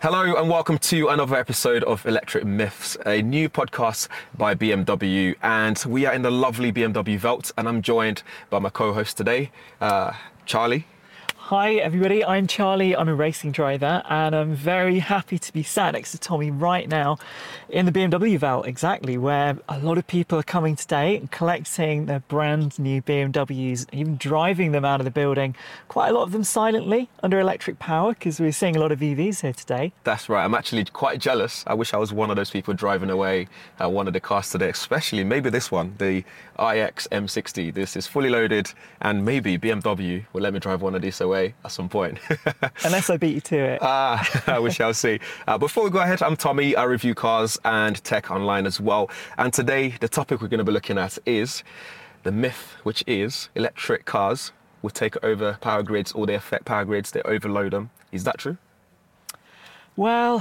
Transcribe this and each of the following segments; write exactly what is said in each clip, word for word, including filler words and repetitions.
Hello and welcome to another episode of Electric Myths, a new podcast by B M W, and we are in the lovely B M W Velt, and I'm joined by my co-host today, uh, Charlie. Hi everybody, I'm Charlie, I'm a racing driver, and I'm very happy to be sat next to Tommy right now in the B M W Velt, exactly, where a lot of people are coming today and collecting their brand new B M Ws, even driving them out of the building, quite a lot of them silently under electric power, because we're seeing a lot of E Vs here today. That's right, I'm actually quite jealous. I wish I was one of those people driving away uh, one of the cars today, especially maybe this one, the i X M sixty. This is fully loaded, and maybe B M W will let me drive one of these away at some point. Unless I beat you to it. Ah, we shall see. Uh, before we go ahead, I'm Tommy. I review cars and tech online as well. And today, the topic we're going to be looking at is the myth, which is electric cars will take over power grids, or they affect power grids, they overload them. Is that true? Well,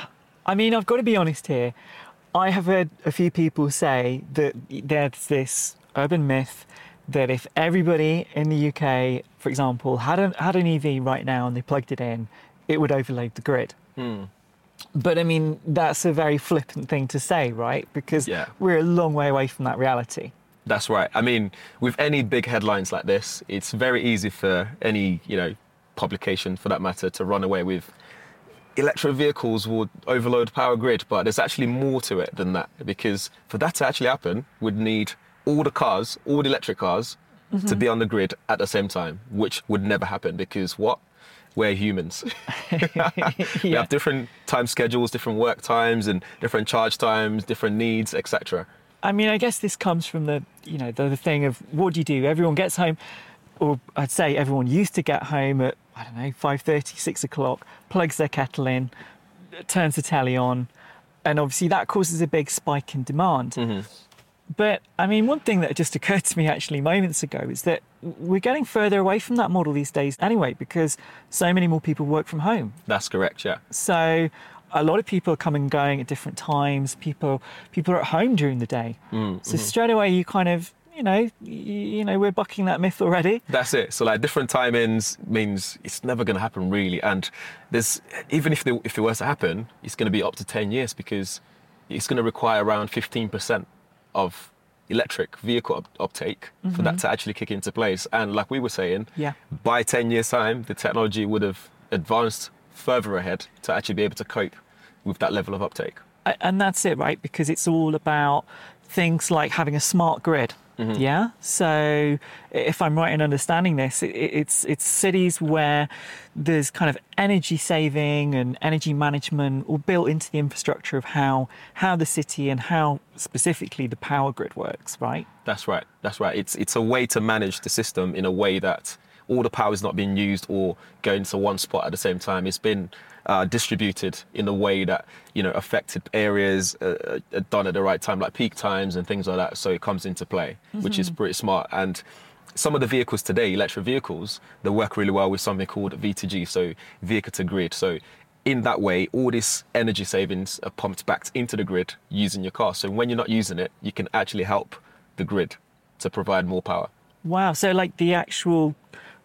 I mean, I've got to be honest here. I have heard a few people say that there's this urban myth that if everybody in the U K, for example, had an, had an E V right now and they plugged it in, it would overload the grid. Mm. But I mean, that's a very flippant thing to say, right? Because yeah. we're a long way away from that reality. That's right. I mean, with any big headlines like this, it's very easy for any, you know, publication for that matter to run away with electric vehicles will overload power grid, but there's actually more to it than that, because for that to actually happen, we'd need all the cars, all the electric cars, mm-hmm. to be on the grid at the same time, which would never happen because what? We're humans. yeah. We have different time schedules, different work times, and different charge times, different needs, et cetera. I mean, I guess this comes from the, you know, the, the thing of what do you do? Everyone gets home, or I'd say everyone used to get home at, I don't know, five thirty, six o'clock, plugs their kettle in, turns the telly on, and obviously that causes a big spike in demand. Mm-hmm. But, I mean, one thing that just occurred to me actually moments ago is that we're getting further away from that model these days anyway, because so many more people work from home. That's correct, yeah. So a lot of people are coming and going at different times. People people are at home during the day. Mm, so mm-hmm. straight away you kind of, you know, you, you know, we're bucking that myth already. That's it. So like different timings means it's never going to happen really. And there's, even if, they, if it was to happen, it's going to be up to ten years because it's going to require around fifteen percent of electric vehicle up- uptake mm-hmm. for that to actually kick into place. And like we were saying, yeah. by ten years time, the technology would have advanced further ahead to actually be able to cope with that level of uptake. And that's it, right? Because it's all about things like having a smart grid. Mm-hmm. Yeah. So if I'm right in understanding this, it, it's it's cities where there's kind of energy saving and energy management all built into the infrastructure of how how the city and how specifically the power grid works, right? That's right. That's right. It's it's a way to manage the system in a way that all the power is not being used or going to one spot at the same time. It's been uh, distributed in a way that, you know, affected areas uh, are done at the right time, like peak times and things like that. So it comes into play, mm-hmm. which is pretty smart. And some of the vehicles today, electric vehicles, they work really well with something called V to G, so vehicle to grid. So in that way, all this energy savings are pumped back into the grid using your car. So when you're not using it, you can actually help the grid to provide more power. Wow. So like the actual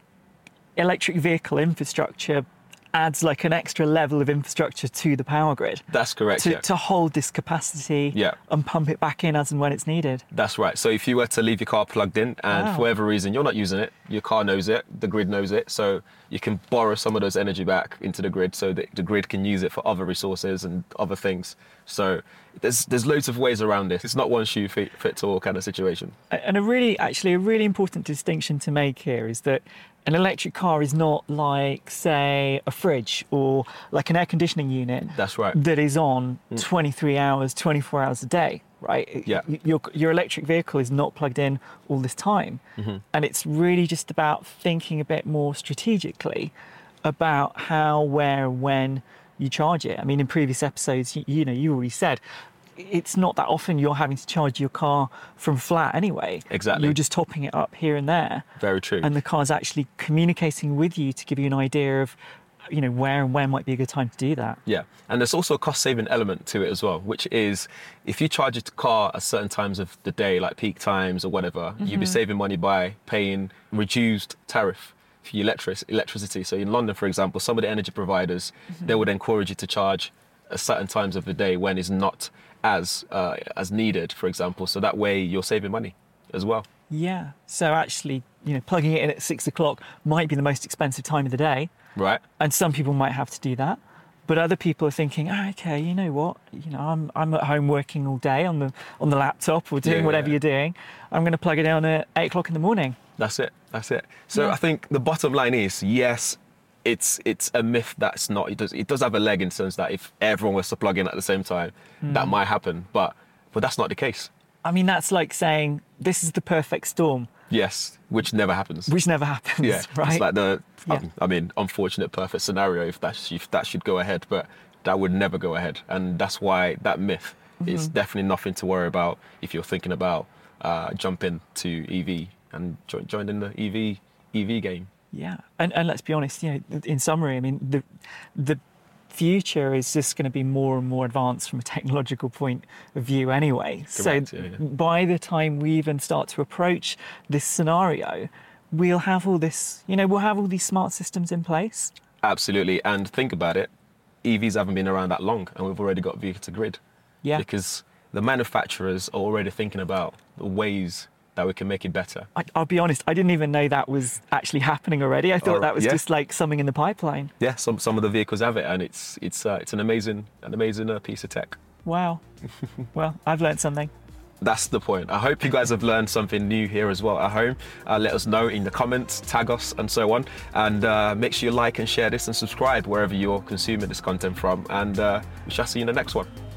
electric vehicle infrastructure adds like an extra level of infrastructure to the power grid. That's correct, to, yeah. to hold this capacity yeah. and pump it back in as and when it's needed. That's right. So if you were to leave your car plugged in and wow. for whatever reason you're not using it, your car knows it, the grid knows it, so you can borrow some of those energy back into the grid so that the grid can use it for other resources and other things. So there's there's loads of ways around this. It's not one shoe fit, fits all kind of situation. And a really, actually, a really important distinction to make here is that an electric car is not like, say, a fridge or like an air conditioning unit. That's right. That is on twenty-three hours, twenty-four hours a day, right? Yeah. Your, your electric vehicle is not plugged in all this time. Mm-hmm. And it's really just about thinking a bit more strategically about how, where, when you charge it. I mean, in previous episodes, you, you know, you already said, it's not that often you're having to charge your car from flat anyway. Exactly. You're just topping it up here and there. Very true. And the car's actually communicating with you to give you an idea of, you know, where and when might be a good time to do that. Yeah. And there's also a cost-saving element to it as well, which is if you charge your car at certain times of the day, like peak times or whatever, mm-hmm. you'll be saving money by paying reduced tariff for your electric- electricity. So in London, for example, some of the energy providers, mm-hmm. they would encourage you to charge at certain times of the day when it's not as uh, as needed, for example. So that way you're saving money as well. Yeah. So actually, you know, plugging it in at six o'clock might be the most expensive time of the day. Right. And some people might have to do that. But other people are thinking, oh, okay, you know what? You know, I'm I'm at home working all day on the on the laptop or doing Yeah, whatever yeah. you're doing. I'm going to plug it down at eight o'clock in the morning. That's it. That's it. So Yeah. I think the bottom line is, yes, it's it's a myth that's not. It does it does have a leg in the sense that if everyone was to plug in at the same time, Mm. that might happen. But but that's not the case. I mean, that's like saying this is the perfect storm, Yes, which never happens. which never happens, Yeah, right? it's like the, Yeah. um, I mean, unfortunate perfect scenario if that if that should go ahead, but that would never go ahead, and that's why that myth is Mm-hmm. definitely nothing to worry about if you're thinking about uh, jumping to E V and jo- joining the E V E V game. Yeah, and and let's be honest, you know, in summary, I mean, the the future is just going to be more and more advanced from a technological point of view anyway. Correct, so yeah, yeah. by the time we even start to approach this scenario, we'll have all this, you know, we'll have all these smart systems in place. Absolutely, and think about it, E Vs haven't been around that long, and we've already got vehicle to grid. Yeah. Because the manufacturers are already thinking about the ways that we can make it better. I, I'll be honest, I didn't even know that was actually happening already. I thought Oh, that was yeah. just like something in the pipeline. Yeah, some some of the vehicles have it, and it's it's uh, it's an amazing an amazing uh, piece of tech. Wow. Well, I've learned something. That's the point. I hope you guys have learned something new here as well at home. Uh, let us know in the comments, tag us, and so on. And uh, make sure you like and share this and subscribe wherever you're consuming this content from. And uh, we shall see you in the next one.